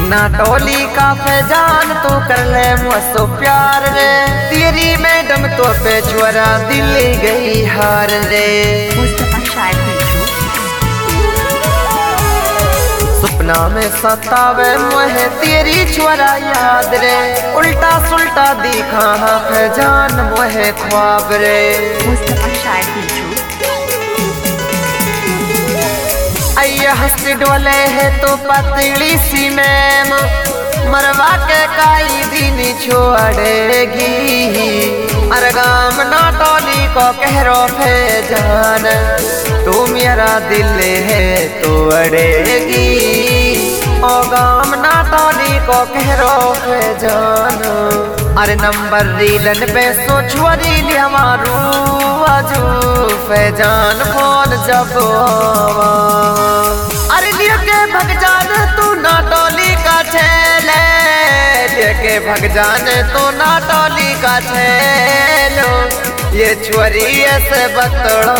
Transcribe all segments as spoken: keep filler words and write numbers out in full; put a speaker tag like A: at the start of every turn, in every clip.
A: नाटोली का फैजान तो कर ले मुझसे प्यार रे, तेरी मैडम तो पे छोरा दिल गई हार रे। सपना में सतावे मुझे तेरी छोरा याद रे, उल्टा सुल्टा दिखा हाँ फैजान मुझे ख्वाब रे। आइए हंसी डोले है तो पतली सी मैम, मरवा के काई दिन छोड़ेगी। अरगाम नाटोली को कह रो फैजान, तू मेरा दिल है तो अड़ेगी। ओ गाम नाटोली को कह रो फैजान, अरे नंबर रीलन पे सोचुरी ले हमारू आजू फैजान फोन जब अरे लिए के भग जान तू नाटोली का छेले, लिए के भग जान तू नाटोली का छेलो। ये छोरी ऐसे बतड़ा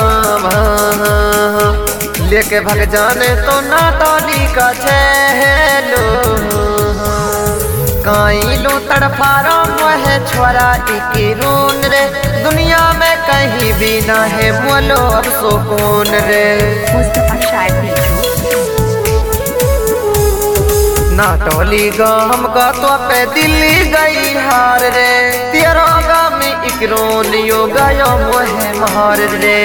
A: लेके भग जाने तो नाटोली का छेलो। काई लो तड़फारो मोहे छोरा इकी रून रे, दुनिया में कहीं भी ना है मोलो अब सुकून रे। नाटोली गाम का तो पे दिल्ली गई हार रे, तेरा गाम इकरोन यो गयो मोहे मार रे।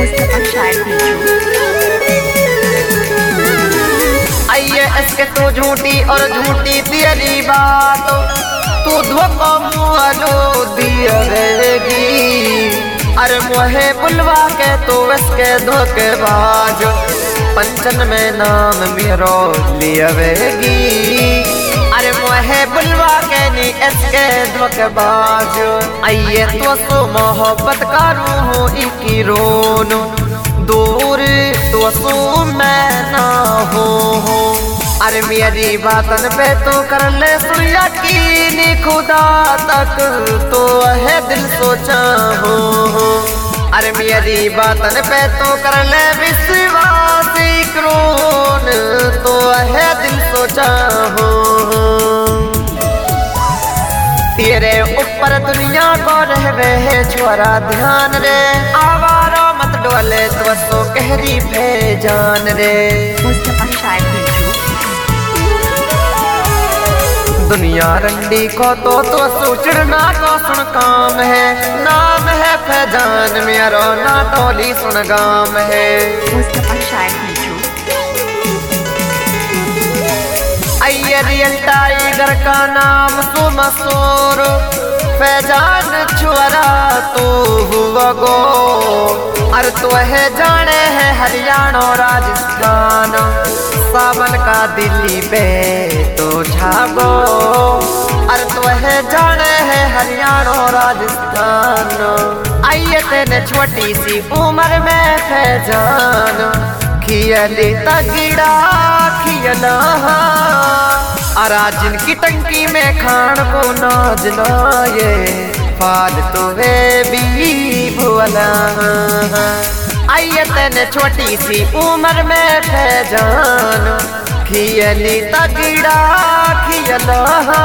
A: आइए इसके तो झूठी और झूठी तेरी बात, तू धोखा मुआलो दिएगी। अरे मोहे बुलवा के तो इसके धोखेबाज, पंचन में नाम मेरो लियवेगी। अरे मोहे बुलवा के नी इसके धोखेबाज, आइए तो सो मोहब्बत करूँ हो इकी रोन, दूर तो सो मैं ना हो हो। अरे मेरी बातन पे तो कर ले सुन यकीन, खुदा तक तो है दिल सोचा हो हो। अरे मेरी बातन पे तो कर ले विश्वास, क्रोन तो है दिल सोचा हो हो। तेरे ऊपर दुनिया को रहवे है छोरा ध्यान रे, आवारा मत डोले तो सो कहरी फैजान रे। दुनिया रंडी को तो तो सोचना को सुन काम है, नाम है फैजान मेरो नाटोली सुन गाम है। आइए रियल टाइगर का नाम सो मशहूर, फैजान छोरा तो हुआ गो। अरे तो है जाने है हरियाणा राजस्थान, सावन का दिल्ली पे तो छागो। अरे तो है जाने है हरियाणा राजस्थान, आइए तेने छोटी सी उम्र में फैजान खियली तगड़ा खियला। अरा जिनकी टंकी में खान को नाजना ये फालतू वे भी भुला। आइए तेने छोटी सी उम्र में फैजान खियली तगड़ा खियला।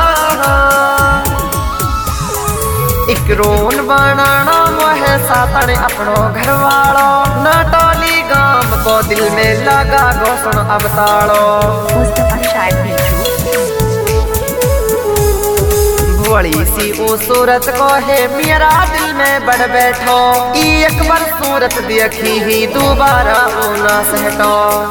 A: इकरोन बनाना मोहे सातने अपनो घर वालो, नाटोली गाम को दिल में लगा घोषण अब ताड़ो। भोली सी वो सूरत को है मेरा दिल में बढ़ बैठो, एक बार सूरत देखी ही दोबारा ना सहटो।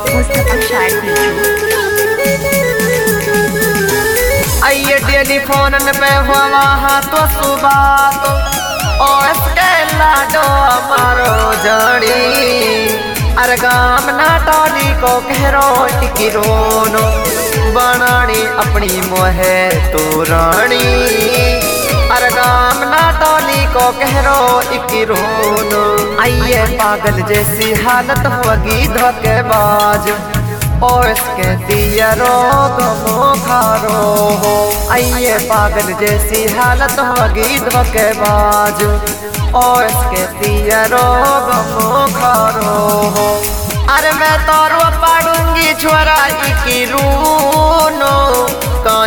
A: आइए टेलीफोन पे हुआ वहाँ तो सुबह तो ओ इसके लाडो मारो जानी। अरे गाम नाटोली को कह रो टिकी रोनो, बनानी अपनी मोहे तो रानी। अरे गाम नाटोली को कह रो टिकी रोनो, आइए पागल जैसी हालत होगी धोखेबाज, और इसके दिया रोग मोखारो हो। आइए पागल जैसी हालत होगी धोखेबाज, और इसके दिया रोग मोखारो हो। अरे मैं तो रो पाड़ूंगी छोरा की रूनो,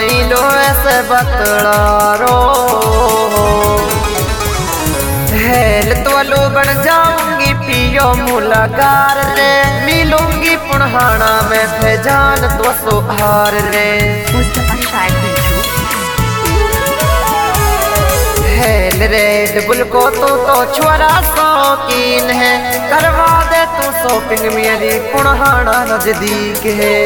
A: से बतलारो हेल तो लो बन जाऊंगी पियो मुलाकार रे मिलूंगी पुनहाना में फैजान तो सुहार रे हेल रेड बुल को तू तो छोरा शौकीन है करवा दे तू शॉपिंग मेरी पुनहाना नजदीक है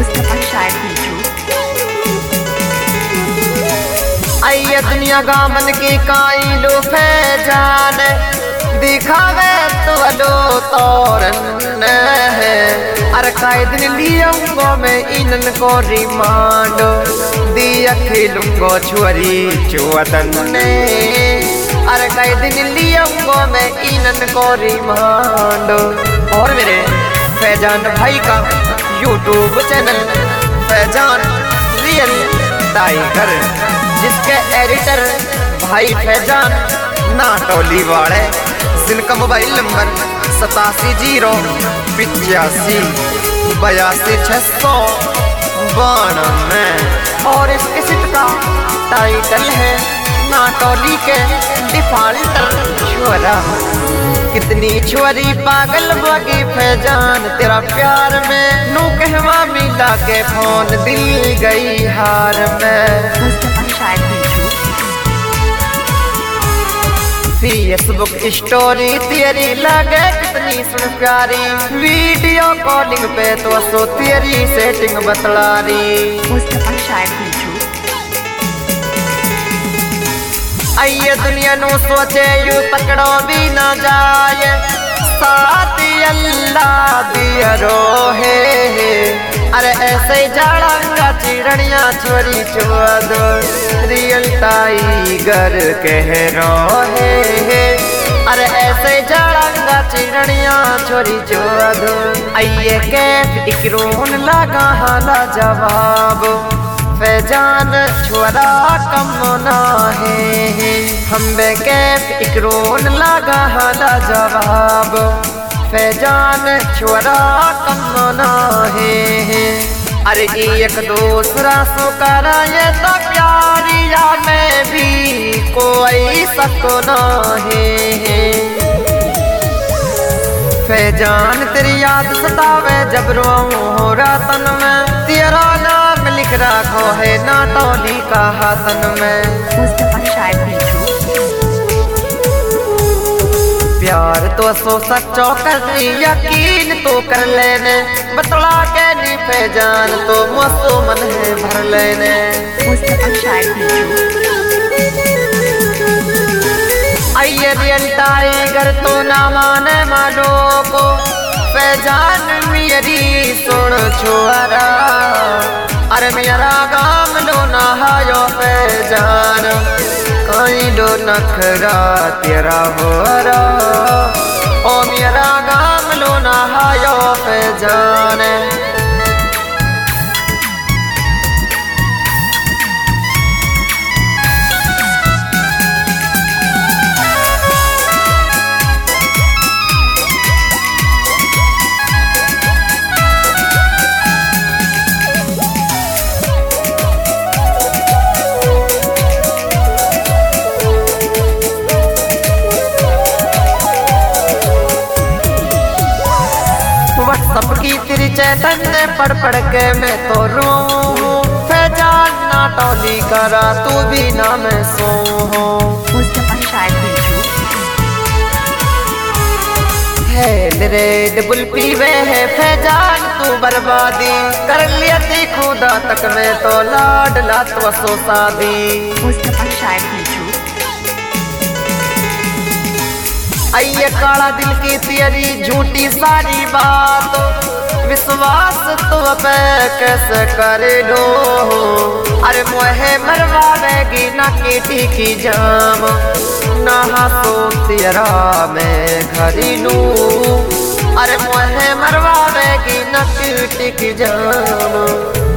A: आइए दुनिया गामन की काई लो फैजान दिखावे तो लो तोरन है अरे काई दिन लियोंगो मैं इनन को रिमांड दिया खिलूंगो छुरी चुवतन ने अरे काई दिन लियोंगो मैं इनन को रिमांड। और मेरे फैजान भाई का YouTube channel Faizan real tiger जिसके एडिटर भाई फैजान नाटोली वाले जिनका मोबाइल नंबर सतासी जीरो पिचासी बयासी छः सौ बानवे और इस किसिट का टाइटल है नाटोली के डिफाल्टर छोरा। कितनी छोरी पागल बगी फैजान तेरा प्यार में नू कहवा मिला के फोन दिल गई हार में। फेसबुक स्टोरी तेरी लगे कितनी सुन प्यारी वीडियो कॉलिंग पे तो सो तेरी सेटिंग बतला रही आइए दुनिया नु सोचे यू पकड़ो भी ना जाए साथ अल्लाह दिया रोहे अरे ऐसे जाड़ांगा चिड़िया छोरी चुआ दो रियल टाइगर कह रोहे अरे ऐसे जाड़ांगा चिड़िया छोरी चुआ दो आइए कैफ इकरून लगा हाला जवाब फैजान छोरा कम ना है हम बे कैफ इकरून लगा हाला जवाब फैजान छोरा कम ना है अरे एक दूसरा सुकरा ये तो प्यारिया में भी कोई सपना है फैजान तेरी याद सतावे जब रोऊं हो रातन में तेरा नाम लिख रखो है नाटोली का हाथन में। प्यार तो सो सच्चो कर यकीन तो कर लेने बतला के नी फैजान तो मसो मन है भर लेने आइए रियल टाइगर तो ना माने मानो को फैजान मेरी सुन छोरा अरे मेरा गाम लो नहायो फैजान कहीं लो नखरा तेरा हो रहा ओ मेरा गाम लो नहायो फैजान। सबकी तेरी चैतन्य पढ़ पढ़ के मैं तो रो फैजान नाटोली करा तू भी ना मैं सो हेल रेड बुल पीवे है फैजान तू बर्बादी कर लिया थी खुदा तक में तो लाड लात वसो शादी आइए काला दिल की तेरी झूठी सारी बात विश्वास तो पे कैसे कर लो अरे मोहे मरवावेगी ना कीटी की जाम ना हाथो तेरा मैं घरेलू अरे मोहे मरवावेगी ना कीटी की जाम।